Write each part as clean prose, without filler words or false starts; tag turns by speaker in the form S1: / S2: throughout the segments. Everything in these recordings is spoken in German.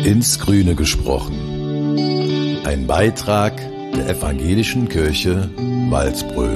S1: Ins Grüne gesprochen. Ein Beitrag der Evangelischen Kirche Walsbröl.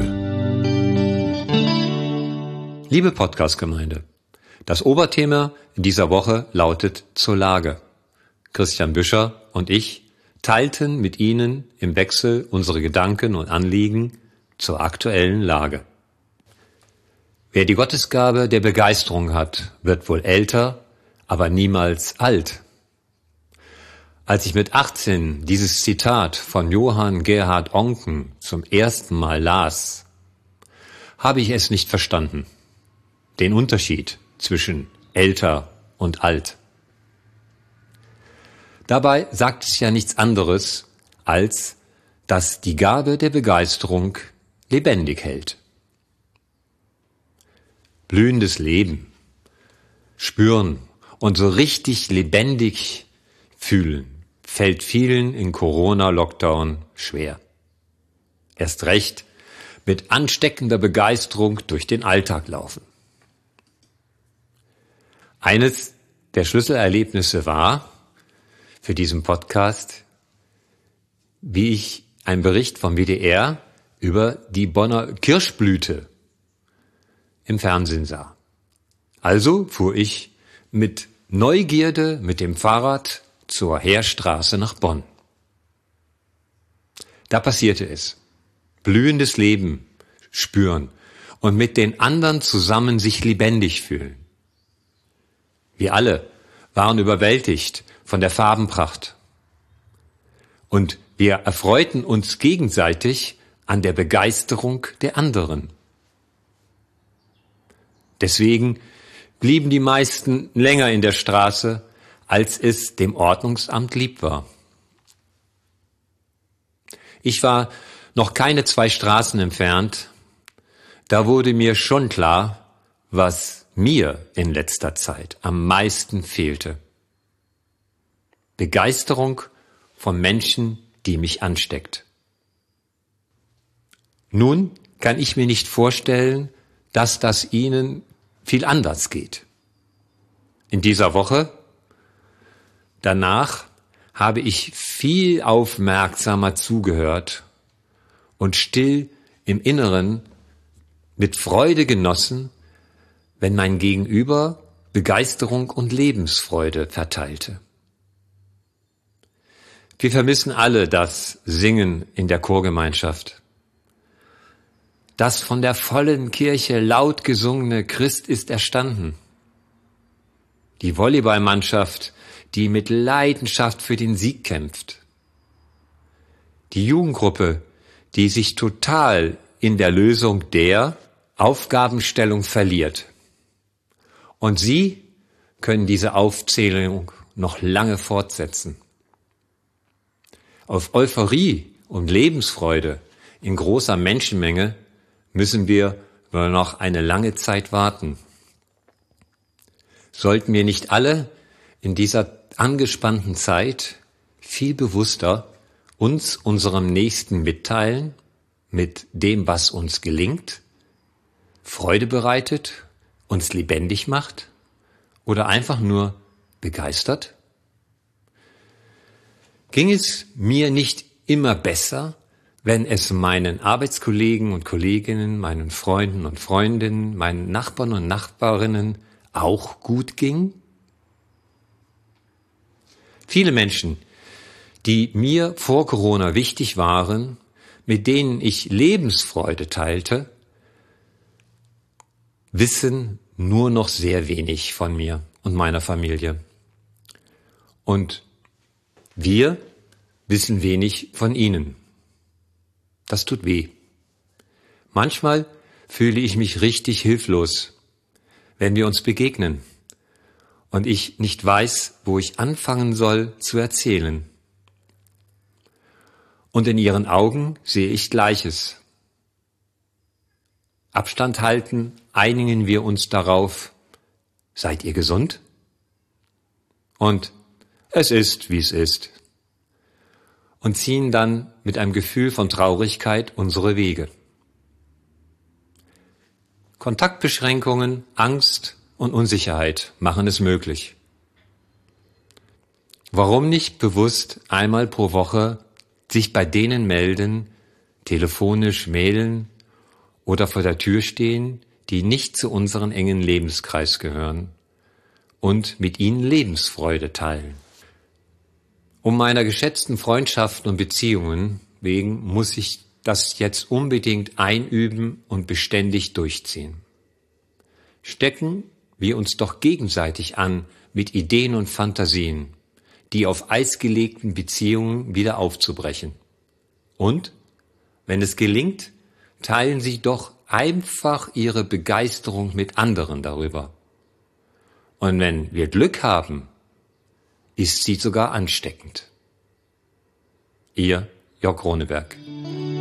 S2: Liebe Podcast-Gemeinde, das Oberthema in dieser Woche lautet zur Lage. Christian Büscher und ich teilten mit Ihnen im Wechsel unsere Gedanken und Anliegen zur aktuellen Lage. Wer die Gottesgabe der Begeisterung hat, wird wohl älter, aber niemals alt. Als ich mit 18 dieses Zitat von Johann Gerhard Oncken zum ersten Mal las, habe ich es nicht verstanden. Den Unterschied zwischen älter und alt. Dabei sagt es ja nichts anderes, als dass die Gabe der Begeisterung lebendig hält. Blühendes Leben, spüren und so richtig lebendig fühlen, fällt vielen in Corona-Lockdown schwer. Erst recht mit ansteckender Begeisterung durch den Alltag laufen. Eines der Schlüsselerlebnisse war für diesen Podcast, wie ich einen Bericht vom WDR über die Bonner Kirschblüte im Fernsehen sah. Also fuhr ich mit Neugierde mit dem Fahrrad zur Heerstraße nach Bonn. Da passierte es. Blühendes Leben spüren und mit den anderen zusammen sich lebendig fühlen. Wir alle waren überwältigt von der Farbenpracht. Und wir erfreuten uns gegenseitig an der Begeisterung der anderen. Deswegen blieben die meisten länger in der Straße, als es dem Ordnungsamt lieb war. Ich war noch keine 2 Straßen entfernt. Da wurde mir schon klar, was mir in letzter Zeit am meisten fehlte. Begeisterung von Menschen, die mich ansteckt. Nun kann ich mir nicht vorstellen, dass das Ihnen viel anders geht. In dieser Woche danach habe ich viel aufmerksamer zugehört und still im Inneren mit Freude genossen, wenn mein Gegenüber Begeisterung und Lebensfreude verteilte. Wir vermissen alle das Singen in der Chorgemeinschaft. Das von der vollen Kirche laut gesungene Christ ist erstanden. Die Volleyballmannschaft, die mit Leidenschaft für den Sieg kämpft. Die Jugendgruppe, die sich total in der Lösung der Aufgabenstellung verliert. Und Sie können diese Aufzählung noch lange fortsetzen. Auf Euphorie und Lebensfreude in großer Menschenmenge müssen wir noch eine lange Zeit warten. Sollten wir nicht alle in dieser angespannten Zeit viel bewusster uns unserem Nächsten mitteilen mit dem, was uns gelingt, Freude bereitet, uns lebendig macht oder einfach nur begeistert? Ging es mir nicht immer besser, wenn es meinen Arbeitskollegen und Kolleginnen, meinen Freunden und Freundinnen, meinen Nachbarn und Nachbarinnen auch gut ging? Viele Menschen, die mir vor Corona wichtig waren, mit denen ich Lebensfreude teilte, wissen nur noch sehr wenig von mir und meiner Familie. Und wir wissen wenig von ihnen. Das tut weh. Manchmal fühle ich mich richtig hilflos, wenn wir uns begegnen und ich nicht weiß, wo ich anfangen soll zu erzählen. Und in ihren Augen sehe ich Gleiches. Abstand halten, einigen wir uns darauf, seid ihr gesund? Und es ist, wie es ist. Und ziehen dann mit einem Gefühl von Traurigkeit unsere Wege. Kontaktbeschränkungen, Angst und Unsicherheit machen es möglich. Warum nicht bewusst einmal pro Woche sich bei denen melden, telefonisch mailen oder vor der Tür stehen, die nicht zu unserem engen Lebenskreis gehören und mit ihnen Lebensfreude teilen. Um meiner geschätzten Freundschaften und Beziehungen wegen muss ich das jetzt unbedingt einüben und beständig durchziehen. Stecken wir uns doch gegenseitig an mit Ideen und Fantasien, die auf Eis gelegten Beziehungen wieder aufzubrechen. Und, wenn es gelingt, teilen Sie doch einfach Ihre Begeisterung mit anderen darüber. Und wenn wir Glück haben, ist sie sogar ansteckend. Ihr Jörg Roneberg.